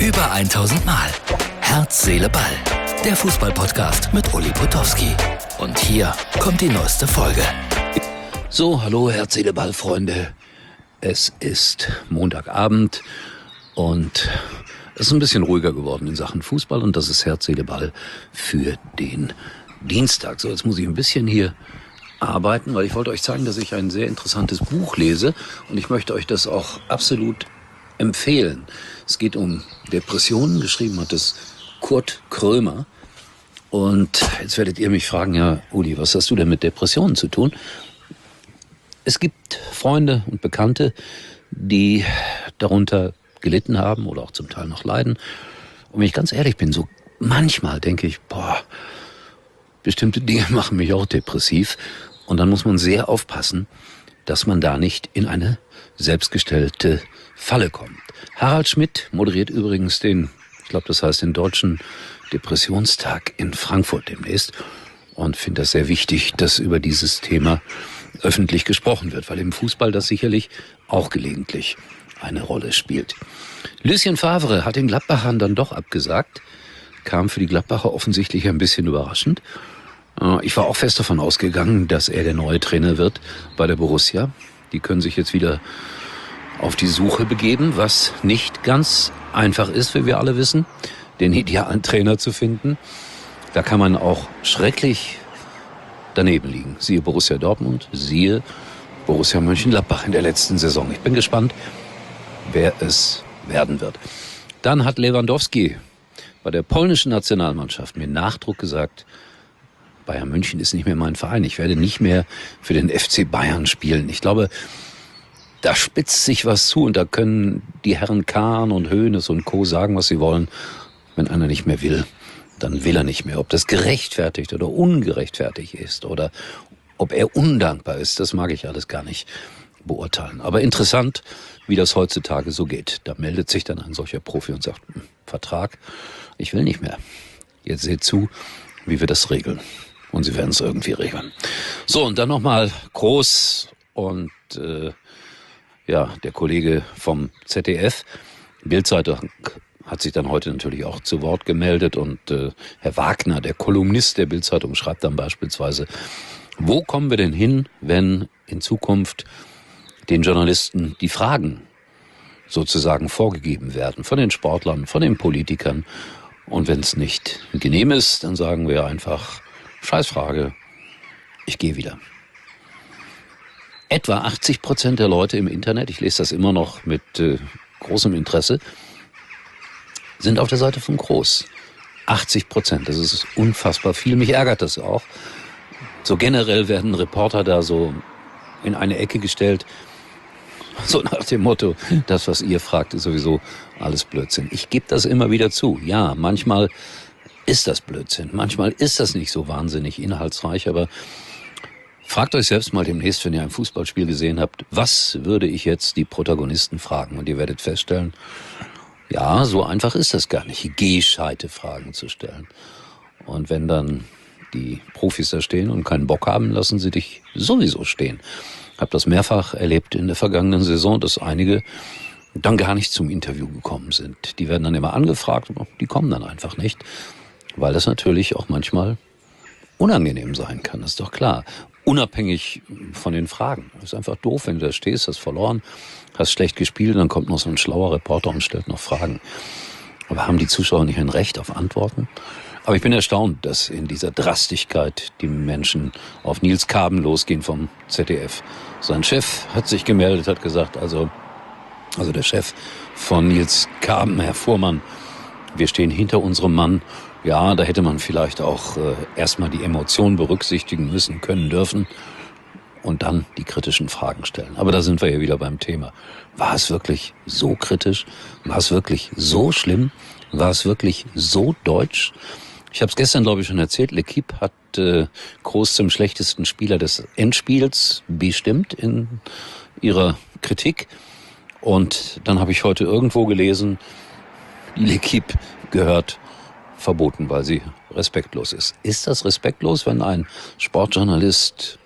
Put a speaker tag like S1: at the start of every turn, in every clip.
S1: Über 1000 Mal. Herz, Seele, Ball. Der Fußballpodcast mit Uli Potowski. Und hier kommt die neueste Folge.
S2: So, hallo Herz, Seele, Ball, Freunde. Es ist Montagabend und es ist ein bisschen ruhiger geworden in Sachen Fußball. Und das ist Herz, Seele, Ball für den Dienstag. So, jetzt muss ich ein bisschen hier arbeiten, weil ich wollte euch zeigen, dass ich ein sehr interessantes Buch lese. Und ich möchte euch das auch absolut empfehlen. Es geht um Depressionen, geschrieben hat es Kurt Krömer. Und jetzt werdet ihr mich fragen, ja, Uli, was hast du denn mit Depressionen zu tun? Es gibt Freunde und Bekannte, die darunter gelitten haben oder auch zum Teil noch leiden. Und wenn ich ganz ehrlich bin, so manchmal denke ich, bestimmte Dinge machen mich auch depressiv. Und dann muss man sehr aufpassen, dass man da nicht in eine selbstgestellte Falle kommt. Harald Schmidt moderiert übrigens den Deutschen Depressionstag in Frankfurt demnächst und finde das sehr wichtig, dass über dieses Thema öffentlich gesprochen wird, weil im Fußball das sicherlich auch gelegentlich eine Rolle spielt. Lucien Favre hat den Gladbachern dann doch abgesagt, kam für die Gladbacher offensichtlich ein bisschen überraschend. Ich war auch fest davon ausgegangen, dass er der neue Trainer wird bei der Borussia. Die können sich jetzt wieder auf die Suche begeben, was nicht ganz einfach ist, wie wir alle wissen, den idealen Trainer zu finden. Da kann man auch schrecklich daneben liegen. Siehe Borussia Dortmund, siehe Borussia Mönchengladbach in der letzten Saison. Ich bin gespannt, wer es werden wird. Dann hat Lewandowski bei der polnischen Nationalmannschaft mit Nachdruck gesagt, Bayern München ist nicht mehr mein Verein. Ich werde nicht mehr für den FC Bayern spielen. Ich glaube, da spitzt sich was zu und da können die Herren Kahn und Hoeneß und Co. sagen, was sie wollen. Wenn einer nicht mehr will, dann will er nicht mehr. Ob das gerechtfertigt oder ungerechtfertigt ist oder ob er undankbar ist, das mag ich alles gar nicht beurteilen. Aber interessant, wie das heutzutage so geht. Da meldet sich dann ein solcher Profi und sagt, Vertrag, ich will nicht mehr. Jetzt seht zu, wie wir das regeln. Und sie werden es irgendwie regeln. So, und dann nochmal Groß und der Kollege vom ZDF. Bild-Zeitung hat sich dann heute natürlich auch zu Wort gemeldet. Und Herr Wagner, der Kolumnist der Bild-Zeitung, schreibt dann beispielsweise, wo kommen wir denn hin, wenn in Zukunft den Journalisten die Fragen sozusagen vorgegeben werden von den Sportlern, von den Politikern. Und wenn es nicht genehm ist, dann sagen wir einfach, Scheißfrage, ich gehe wieder. Etwa 80% der Leute im Internet, ich lese das immer noch mit großem Interesse, sind auf der Seite von Groß. 80%, das ist unfassbar viel. Mich ärgert das auch. So generell werden Reporter da so in eine Ecke gestellt, so nach dem Motto, das, was ihr fragt, ist sowieso alles Blödsinn. Ich gebe das immer wieder zu. Ja, manchmal ist das Blödsinn. Manchmal ist das nicht so wahnsinnig inhaltsreich, aber fragt euch selbst mal demnächst, wenn ihr ein Fußballspiel gesehen habt, was würde ich jetzt die Protagonisten fragen? Und ihr werdet feststellen, ja, so einfach ist das gar nicht, gescheite Fragen zu stellen. Und wenn dann die Profis da stehen und keinen Bock haben, lassen sie dich sowieso stehen. Ich habe das mehrfach erlebt in der vergangenen Saison, dass einige dann gar nicht zum Interview gekommen sind. Die werden dann immer angefragt, die kommen dann einfach nicht, weil das natürlich auch manchmal unangenehm sein kann, ist doch klar. Unabhängig von den Fragen. Es ist einfach doof, wenn du da stehst, hast verloren, hast schlecht gespielt, dann kommt noch so ein schlauer Reporter und stellt noch Fragen. Aber haben die Zuschauer nicht ein Recht auf Antworten? Aber ich bin erstaunt, dass in dieser Drastigkeit die Menschen auf Nils Kaben losgehen vom ZDF. Sein Chef hat sich gemeldet, hat gesagt, also der Chef von Nils Kaben, Herr Fuhrmann, wir stehen hinter unserem Mann. Ja, da hätte man vielleicht auch erstmal die Emotionen berücksichtigen müssen, können, dürfen und dann die kritischen Fragen stellen. Aber da sind wir ja wieder beim Thema. War es wirklich so kritisch? War es wirklich so schlimm? War es wirklich so deutsch? Ich habe es gestern, glaube ich, schon erzählt. L'Équipe hat Groß zum schlechtesten Spieler des Endspiels bestimmt in ihrer Kritik. Und dann habe ich heute irgendwo gelesen, L'Équipe gehört verboten, weil sie respektlos ist. Ist das respektlos, wenn ein Sportjournalist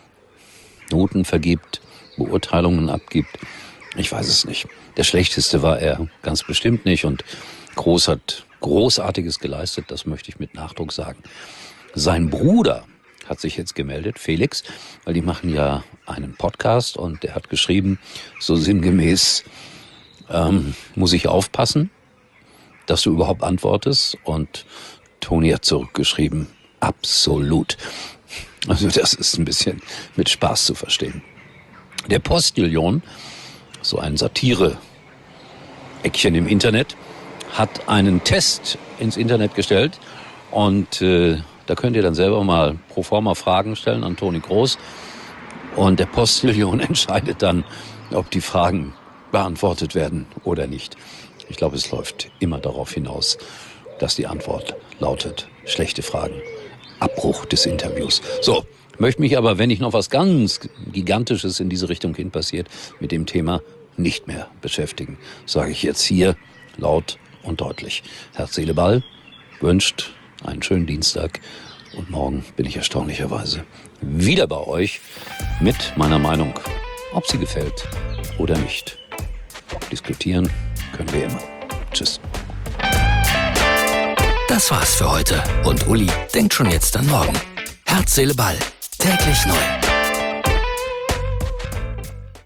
S2: Noten vergibt, Beurteilungen abgibt? Ich weiß es nicht. Der schlechteste war er ganz bestimmt nicht und Groß hat Großartiges geleistet, das möchte ich mit Nachdruck sagen. Sein Bruder hat sich jetzt gemeldet, Felix, weil die machen ja einen Podcast und der hat geschrieben, so sinngemäß, muss ich aufpassen, dass du überhaupt antwortest, und Toni hat zurückgeschrieben, absolut. Also das ist ein bisschen mit Spaß zu verstehen. Der Postillon, so ein Satire-Eckchen im Internet, hat einen Test ins Internet gestellt und da könnt ihr dann selber mal pro forma Fragen stellen an Toni Kroos und der Postillon entscheidet dann, ob die Fragen beantwortet werden oder nicht. Ich glaube, es läuft immer darauf hinaus, dass die Antwort lautet, schlechte Fragen, Abbruch des Interviews. So, möchte mich aber, wenn nicht noch was ganz Gigantisches in diese Richtung hin passiert, mit dem Thema nicht mehr beschäftigen. Sage ich jetzt hier laut und deutlich. Herz, Seele, Ball wünscht einen schönen Dienstag und morgen bin ich erstaunlicherweise wieder bei euch mit meiner Meinung, ob sie gefällt oder nicht. Diskutieren können wir immer. Tschüss.
S1: Das war's für heute und Uli denkt schon jetzt an morgen. Herz, Seele, Ball. Täglich neu.